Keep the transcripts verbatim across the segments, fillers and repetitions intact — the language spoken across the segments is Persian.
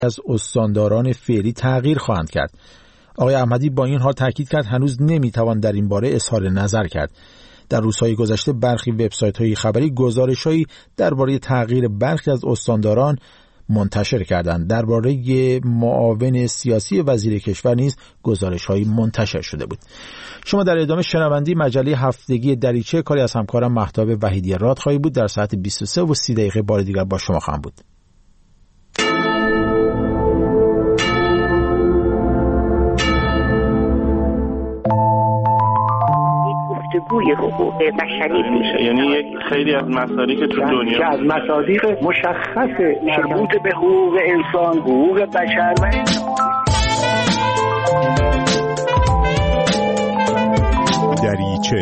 از استانداران فعلی تغییر خواهند کرد. آقای احمدی با این حال تاکید کرد هنوز نمیتوان در این باره اظهار نظر کرد. در روزهای گذشته برخی وبسایت‌های خبری گزارش‌هایی درباره تغییر برخی از استانداران منتشر کردند. درباره معاون سیاسی وزیر کشور نیز گزارش‌هایی منتشر شده بود. شما در ادامه شنوندی مجله هفتگی دریچه، کاری از همکارم مهتاب وحیدی راد خواهی بود. در ساعت بیست و سه و سی دقیقه بار دیگر با شما خواهم بود. گفتگوی حقوق بشری میشه، یعنی یک خیلی از مسائلی که تو دنیا که از مصادیق مشخص مربوط به حقوق انسان، حقوق بشر و دریچه.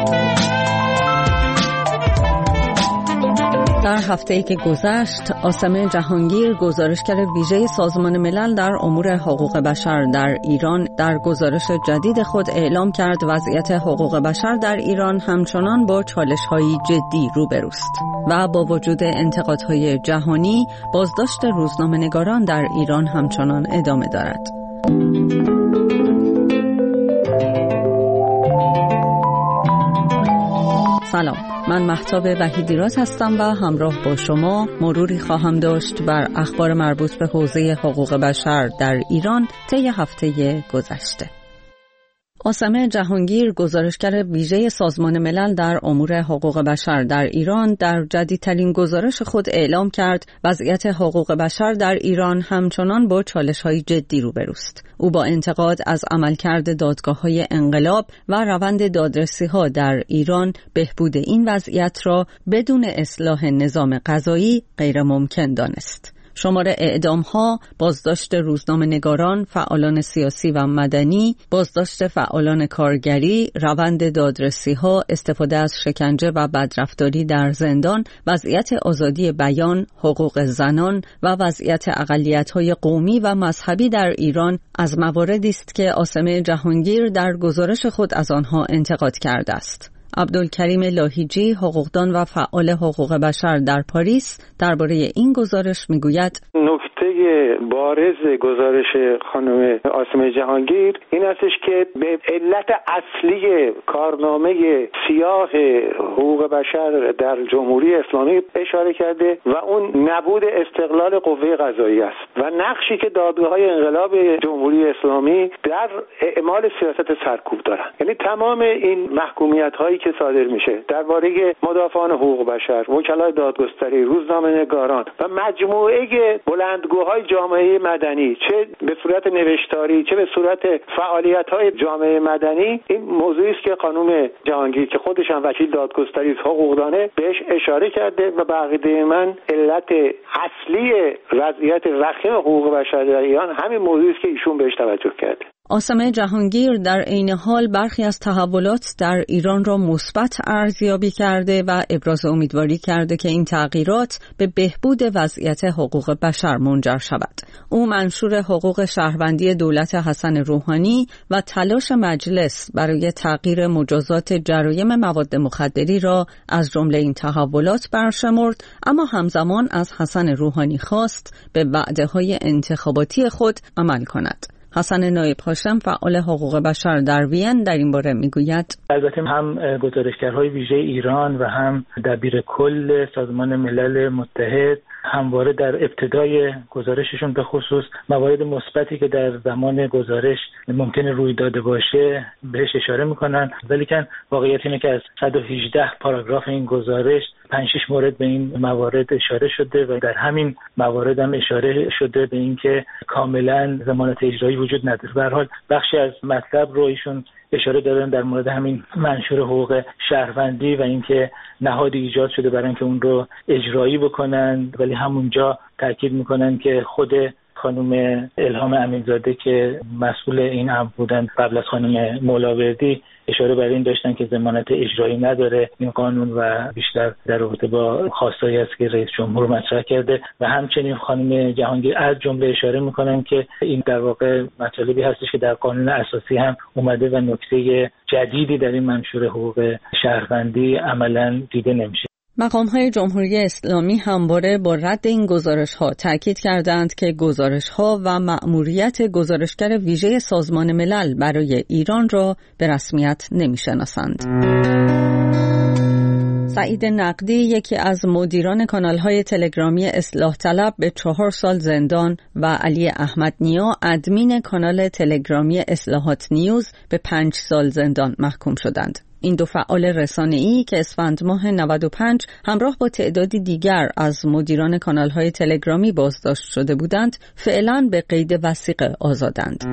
در هفته‌ای که گذشت، عاصمه جهانگیر، گزارشگر ویژه سازمان ملل در امور حقوق بشر در ایران، در گزارش جدید خود اعلام کرد وضعیت حقوق بشر در ایران همچنان با چالش‌های جدی روبروست و با وجود انتقادهای جهانی، بازداشت روزنامه‌نگاران در ایران همچنان ادامه دارد. سلام، من مهتاب وحیدی راد هستم و همراه با شما مروری خواهم داشت بر اخبار مربوط به حوزه حقوق بشر در ایران طی هفته گذشته. عاصمه جهانگیر، گزارشگر ویژه سازمان ملل در امور حقوق بشر در ایران، در جدیدترین گزارش خود اعلام کرد وضعیت حقوق بشر در ایران همچنان با چالش‌های جدی روبروست. او با انتقاد از عملکرد دادگاه‌های انقلاب و روند دادرسی‌ها در ایران، بهبود این وضعیت را بدون اصلاح نظام قضایی غیر ممکن دانست. شمار اعدام‌ها، بازداشت روزنامه‌نگاران، فعالان سیاسی و مدنی، بازداشت فعالان کارگری، روند دادرسی‌ها، استفاده از شکنجه و بدرفتاری در زندان، وضعیت آزادی بیان، حقوق زنان و وضعیت اقلیت‌های قومی و مذهبی در ایران از مواردی است که عاصمه جهانگیر در گزارش خود از آنها انتقاد کرده است. عبدالکریم لاهیجی، حقوقدان و فعال حقوق بشر در پاریس، درباره این گزارش میگوید: نکته بارز گزارش خانم عاصمه جهانگیر این استش که به علت اصلی کارنامه سیاه حقوق بشر در جمهوری اسلامی اشاره کرده و اون نبود استقلال قوه قضاییه است و نقشی که دادگاه‌های انقلاب جمهوری اسلامی در اعمال سیاست سرکوب دارن. یعنی تمام این محکومیت‌هایی که صادر میشه درباره مدافعان حقوق بشر، وکلای دادگستری، روزنامه‌نگاران و مجموعه بلندگوهای جامعه مدنی، چه به صورت نوشتاری چه به صورت فعالیت‌های جامعه مدنی، این موضوعی است که خانم جهانگیر که خودش هم وکیل دادگستری است، حقوقدانه، بهش اشاره کرده و به عقیده من علت اصلی وضعیت وخیم حقوق بشر در ایران همین موضوعی است که ایشون بهش توجه کرده. عاصمه جهانگیر در عین حال برخی از تحولات در ایران را مثبت ارزیابی کرده و ابراز امیدواری کرده که این تغییرات به بهبود وضعیت حقوق بشر منجر شود. او منشور حقوق شهروندی دولت حسن روحانی و تلاش مجلس برای تغییر مجازات جرایم مواد مخدری را از جمله این تحولات برشمرد، اما همزمان از حسن روحانی خواست به وعده‌های انتخاباتی خود عمل کند. حسن نایب هاشم، فعال حقوق بشر در وین، در این باره میگوید: البته هم گزارشگرهای ویژه ایران و هم دبیر کل سازمان ملل متحد همواره در ابتدای گزارششون به خصوص موارد مثبتی که در زمان گزارش ممکنه روی داده باشه بهش اشاره میکنن، ولیکن واقعیت اینه که از صد و هجده پاراگراف این گزارش پنج شش مورد به این موارد اشاره شده و در همین موارد هم اشاره شده به اینکه کاملا ضمانت اجرایی وجود نداره. به هر حال بخشی از مطلب رو ایشون اشاره دادن در مورد همین منشور حقوق شهروندی و اینکه نهادی ایجاد شده برای اینکه اون رو اجرایی بکنن، ولی همونجا تاکید میکنن که خود خانم الهام امینزاده که مسئول این امر بودن قبل از خانم مولاوردی اشاره بر این داشتن که ضمانت اجرایی نداره این قانون و بیشتر در رابطه با خواستایی است که رئیس جمهور مطرح کرده و همچنین خانم جهانگیر از جمله اشاره میکنن که این در واقع مطالبی هستش که در قانون اساسی هم اومده و نکته جدیدی در این منشور حقوق شهروندی عملاً دیده نمیشه. مقام‌های جمهوری اسلامی همواره با رد این گزارش‌ها تاکید کردند که گزارش‌ها و مأموریت گزارشگر ویژه سازمان ملل برای ایران را به رسمیت نمی‌شناسند. سعید نقدی، یکی از مدیران کانال‌های تلگرامی اصلاح طلب، به چهار سال زندان و علی احمد نیا، ادمین کانال تلگرامی اصلاحات نیوز، به پنج سال زندان محکوم شدند. این دو فعال رسانه‌ای که اسفند ماه نود و پنج همراه با تعدادی دیگر از مدیران کانال‌های تلگرامی بازداشت شده بودند، فعلاً به قید وثیقه آزادند.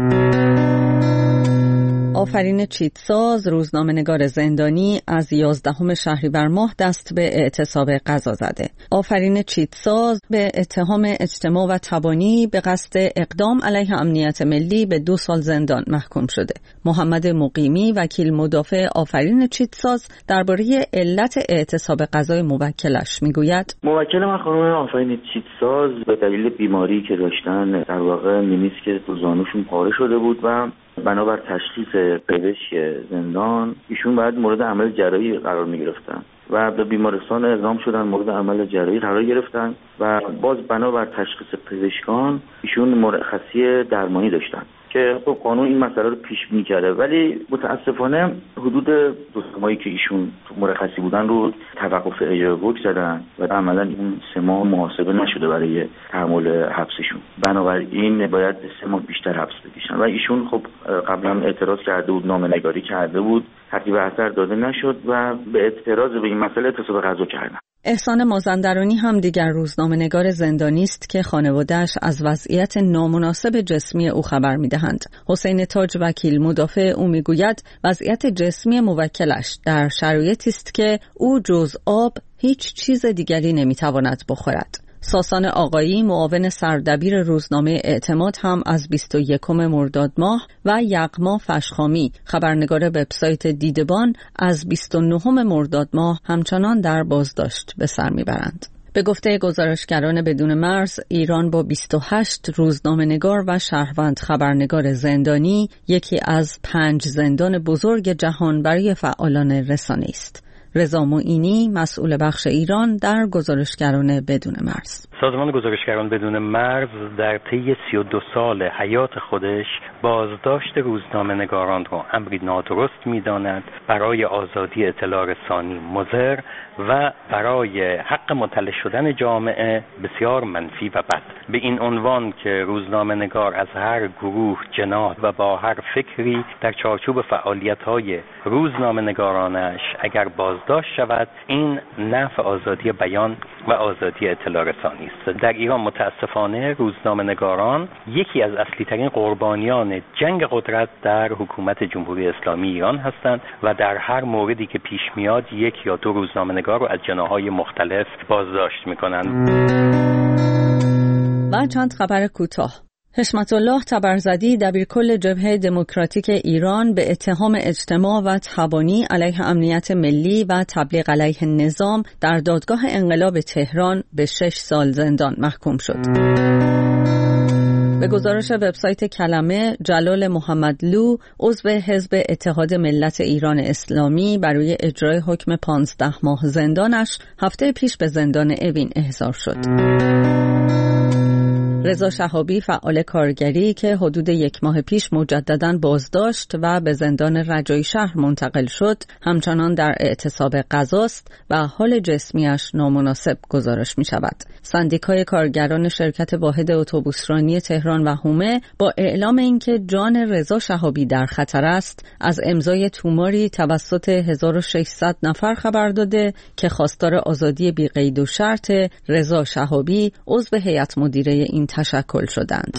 آفرین چیتساز، روزنامه‌نگار زندانی، از یازدهم شهریور ماه دست به اعتصاب قضا زده. آفرین چیتساز به اتهام اجتماع و تبانی به قصد اقدام علیه امنیت ملی به دو سال زندان محکوم شده. محمد مقیمی، وکیل مدافع آفرین چیتساز، درباره علت اعتصاب قضای موکلش میگوید: موکل من خانم آفرین چیتساز به دلیل بیماری که داشتن، در واقع مینیسک تو زانوشون پاره شده بود و بنابر تشخیص پزشک زندان ایشون باید مورد عمل جراحی قرار می گرفتن و به بیمارستان اعزام شدن، مورد عمل جراحی قرار گرفتن و باز بنابر تشخیص پزشکان ایشون مرخصی درمانی داشتن که خب قانون این مسئله رو پیش بینی کرده، ولی متاسفانه حدود دو ماهی که ایشون مرخصی بودن رو توقف اجرا بگذارن و عملا این سه ماه محاسبه نشده برای تحمل حبسشون، بنابراین باید سه ماه بیشتر حبس بکشن و ایشون خب قبلا اعتراض کرده بود، نامه‌نگاری کرده بود، ترتیب اثر داده نشد و به اعتراض به این مسئله اعتصاب قضا کردن. احسان مازندرانی هم دیگر روزنامه‌نگار زندانی است که خانواده‌اش از وضعیت نامناسب جسمی او خبر می‌دهند. حسین تاج، وکیل مدافع او، می‌گوید وضعیت جسمی موکلش در شرایطی است که او جز آب هیچ چیز دیگری نمی‌تواند بخورد. ساسان آقایی، معاون سردبیر روزنامه اعتماد، هم از بیست و یکم مرداد ماه و یغما فشخامی، خبرنگار وبسایت دیدبان، از بیست و نهم مرداد ماه همچنان در بازداشت به سر میبرند. به گفته گزارشگران بدون مرز، ایران با بیست و هشت روزنامه‌نگار و شهروند خبرنگار زندانی یکی از پنج زندان بزرگ جهان برای فعالان رسانه است. رضا معینی، مسئول بخش ایران در گزارشگران بدون مرز: سازمان گزارشگران بدون مرز در طی سی و دو سال حیات خودش بازداشت روزنامه‌نگاران را امری نادرست می‌داند، برای آزادی اطلاع رسانی مضر و برای حق مطلع شدن جامعه بسیار منفی و بد. به این عنوان که روزنامه‌نگار از هر گروه، جناح و با هر فکری در چارچوب فعالیت‌های روزنامه‌نگارانش اگر بازداشت شود، این نفع آزادی بیان و آزادی اطلاع رسانی است. در ایران متاسفانه روزنامه‌نگاران یکی از اصلی ترین قربانیان جنگ قدرت در حکومت جمهوری اسلامی ایران هستند و در هر موردی که پیش میاد یک یا دو روزنامه‌نگار رو از جناح‌های مختلف بازداشت می‌کنند. و چند خبر کوتاه. حشمت الله تبرزدی، دبیرکل جبهه دموکراتیک ایران، به اتهام اجتماع و تبانی علیه امنیت ملی و تبلیغ علیه نظام در دادگاه انقلاب تهران به شش سال زندان محکوم شد. به گزارش وبسایت کلمه، جلال محمدلو، عضو حزب اتحاد ملت ایران اسلامی، برای اجرای حکم پانزده ماه زندانش هفته پیش به زندان اوین احضار شد. رضا شهابی، فعال کارگری که حدود یک ماه پیش مجدداً بازداشت و به زندان رجایی شهر منتقل شد، همچنان در اعتصاب قضاست و حال جسمیش نامناسب گزارش می شود. سندیکای کارگران شرکت واحد اتوبوسرانی تهران و حومه با اعلام اینکه جان رضا شهابی در خطر است، از امضای توماری توسط هزار و ششصد نفر خبر داده که خواستار آزادی بی قید و شرط رضا شهابی، عضو هیئت مدیره این تشکل شدند.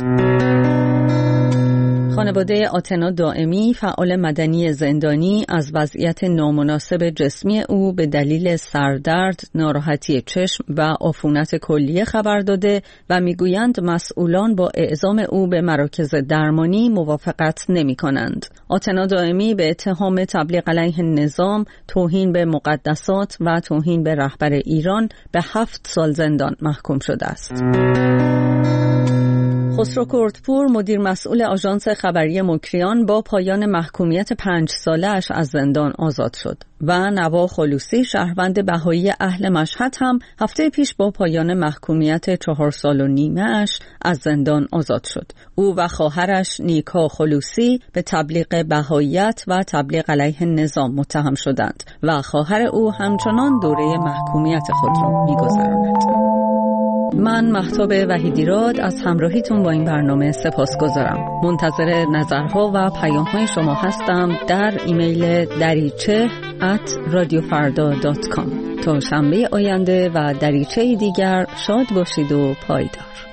خانواده آتنا دائمی، فعال مدنی زندانی، از وضعیت نامناسب جسمی او به دلیل سردرد، ناراحتی چشم و عفونت کلیه خبر داده و میگویند مسئولان با اعزام او به مراکز درمانی موافقت نمی کنند. آتنا دائمی به اتهام تبلیغ علیه نظام، توهین به مقدسات و توهین به رهبر ایران به هفت سال زندان محکوم شده است. خسرو کردپور مدیر مسئول آژانس خبری مکریان با پایان محکومیت پنج ساله‌اش از زندان آزاد شد و نوا خلوصی شهروند بهایی اهل مشهد هم هفته پیش با پایان محکومیت چهار سال و نیمه اش از زندان آزاد شد. او و خواهرش نیکا خلوصی به تبلیغ بهاییت و تبلیغ علیه نظام متهم شدند و خواهر او همچنان دوره محکومیت خود را می‌گذراند. من مهتاب وحیدیراد از همراهیتون با این برنامه سپاسگزارم. منتظر نظرها و پیام‌های شما هستم در ایمیل دریچه ات رادیو فردا دات کام. تا شنبه آینده و دریچه دیگر شاد باشید و پایدار.